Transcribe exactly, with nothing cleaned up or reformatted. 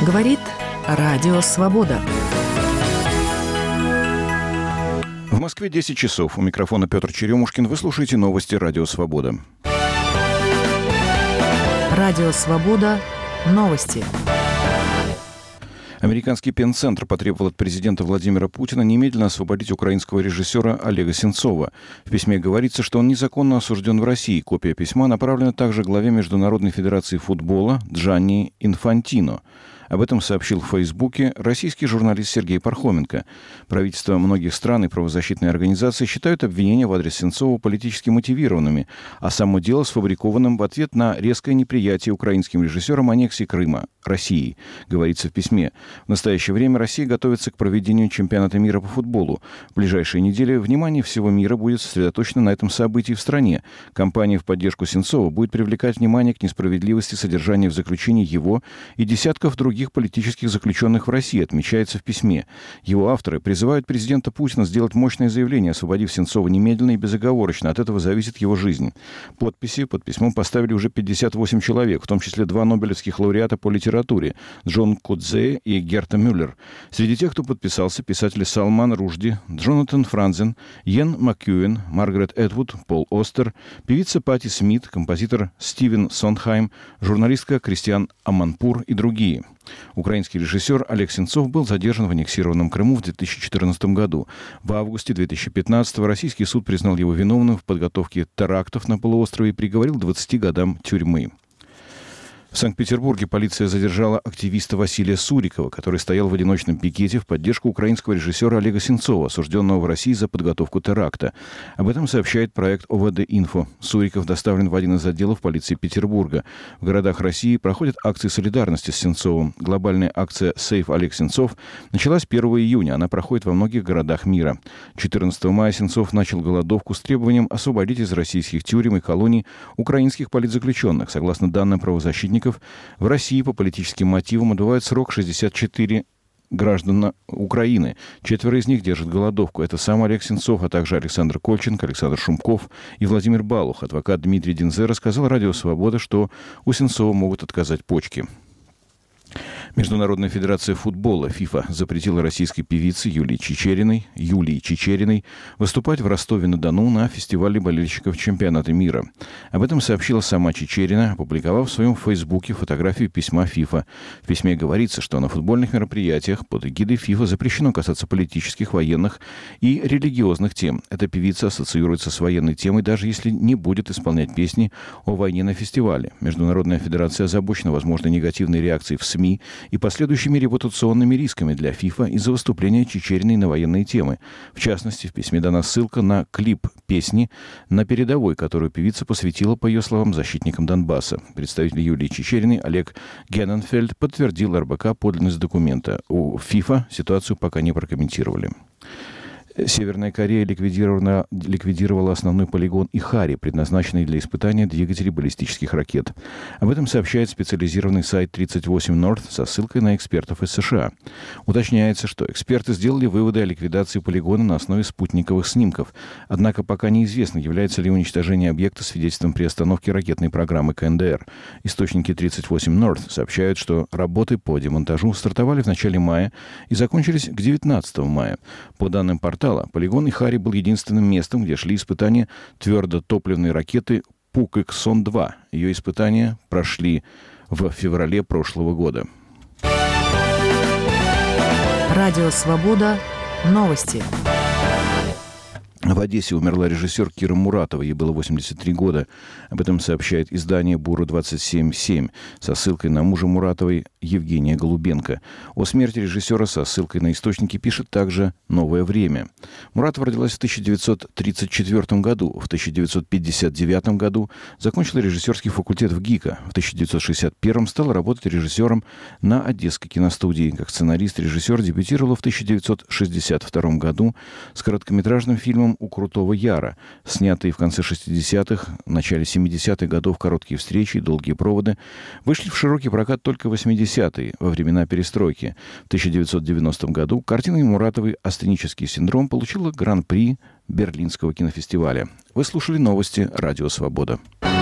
Говорит Радио Свобода. В Москве десять часов. У микрофона Петр Черемушкин. Вы слушаете новости Радио Свобода. Радио Свобода. Новости. Американский Пенцентр потребовал от президента Владимира Путина немедленно освободить украинского режиссера Олега Сенцова. В письме говорится, что он незаконно осужден в России. Копия письма направлена также главе Международной федерации футбола Джанни Инфантино. Об этом сообщил в Фейсбуке российский журналист Сергей Пархоменко. Правительства многих стран и правозащитные организации считают обвинения в адрес Сенцова политически мотивированными, а само дело сфабрикованным в ответ на резкое неприятие украинским режиссером аннексии Крыма Россией, говорится в письме. В настоящее время Россия готовится к проведению чемпионата мира по футболу. В ближайшие недели внимание всего мира будет сосредоточено на этом событии в стране. Кампания в поддержку Сенцова будет привлекать внимание к несправедливости содержания в заключении его и десятков других политических заключенных в России, отмечается в письме. Его авторы призывают президента Путина сделать мощное заявление, освободив Сенцова немедленно и безоговорочно. От этого зависит его жизнь. Подписи под письмом поставили уже пятьдесят восемь человек, в том числе два нобелевских лауреата по литературе Джон Кодзе и Герта Мюллер. Среди тех, кто подписался, писатели Салман Рушди, Джонатан Франзен, Йен Маккюэн, Маргарет Этвуд, Пол Остер, певица Пати Смит, композитор Стивен Сондхайм, журналистка Кристиан Аманпур и другие. Украинский режиссер Олег Сенцов был задержан в аннексированном Крыму в две тысячи четырнадцатом году. В августе две тысячи пятнадцатого российский суд признал его виновным в подготовке терактов на полуострове и приговорил к двадцати годам тюрьмы. В Санкт-Петербурге полиция задержала активиста Василия Сурикова, который стоял в одиночном пикете в поддержку украинского режиссера Олега Сенцова, осужденного в России за подготовку теракта. Об этом сообщает проект О В Д-Инфо. Суриков доставлен в один из отделов полиции Петербурга. В городах России проходят акции солидарности с Сенцовым. Глобальная акция «Сейв Олег Сенцов» началась первого июня. Она проходит во многих городах мира. четырнадцатого мая Сенцов начал голодовку с требованием освободить из российских тюрем и колоний украинских политзаключенных. Согласно данным правозащитников, в России по политическим мотивам отбывает срок шестьдесят четыре граждан Украины. Четверо из них держат голодовку. Это сам Олег Сенцов, а также Александр Кольченко, Александр Шумков и Владимир Балух. Адвокат Дмитрий Динзе рассказал Радио Свобода, что у Сенцова могут отказать почки. Международная федерация футбола ФИФА запретила российской певице Юлии Чичериной, Юлии Чичериной выступать в Ростове-на-Дону на фестивале болельщиков чемпионата мира. Об этом сообщила сама Чичерина, опубликовав в своем фейсбуке фотографию письма ФИФА. В письме говорится, что на футбольных мероприятиях под эгидой ФИФА запрещено касаться политических, военных и религиозных тем. Эта певица ассоциируется с военной темой, даже если не будет исполнять песни о войне на фестивале. Международная федерация озабочена возможной негативной реакцией в СМИ и последующими репутационными рисками для ФИФА из-за выступления Чичериной на военные темы. В частности, в письме дана ссылка на клип песни «На передовой», которую певица посвятила, по ее словам, защитникам Донбасса. Представитель Юлии Чичериной Олег Генненфельд подтвердил эр бэ ка подлинность документа. У ФИФА ситуацию пока не прокомментировали. Северная Корея ликвидировала, ликвидировала основной полигон Ихари, предназначенный для испытания двигателей баллистических ракет. Об этом сообщает специализированный сайт тридцать восемь Норт со ссылкой на экспертов из США. Уточняется, что эксперты сделали выводы о ликвидации полигона на основе спутниковых снимков. Однако пока неизвестно, является ли уничтожение объекта свидетельством приостановки ракетной программы ка эн дэ эр. Источники тридцать восемь Норт сообщают, что работы по демонтажу стартовали в начале мая и закончились к девятнадцатому мая. По данным портала, полигон Ихари был единственным местом, где шли испытания твердотопливной ракеты Пукэксон два. Ее испытания прошли в феврале прошлого года. Радио Свобода. Новости. В Одессе умерла режиссер Кира Муратова. Ей было восемьдесят три года. Об этом сообщает издание «Буру двадцать семь семь» со ссылкой на мужа Муратовой Евгения Голубенко. О смерти режиссера со ссылкой на источники пишет также «Новое время». Муратова родилась в тысяча девятьсот тридцать четвёртом году. В тысяча девятьсот пятьдесят девятом году закончила режиссерский факультет в ГИКа. В тысяча девятьсот шестьдесят первом стала работать режиссером на Одесской киностудии. Как сценарист режиссер дебютировала в тысяча девятьсот шестьдесят втором году с короткометражным фильмом «У Крутого Яра», снятые в конце шестидесятых, начале семидесятых годов «Короткие встречи» и «Долгие проводы», вышли в широкий прокат только в восьмидесятые, во времена перестройки. В тысяча девятьсот девяностом году картина Муратовой «Астенический синдром» получила гран-при Берлинского кинофестиваля. Вы слушали новости «Радио Свобода».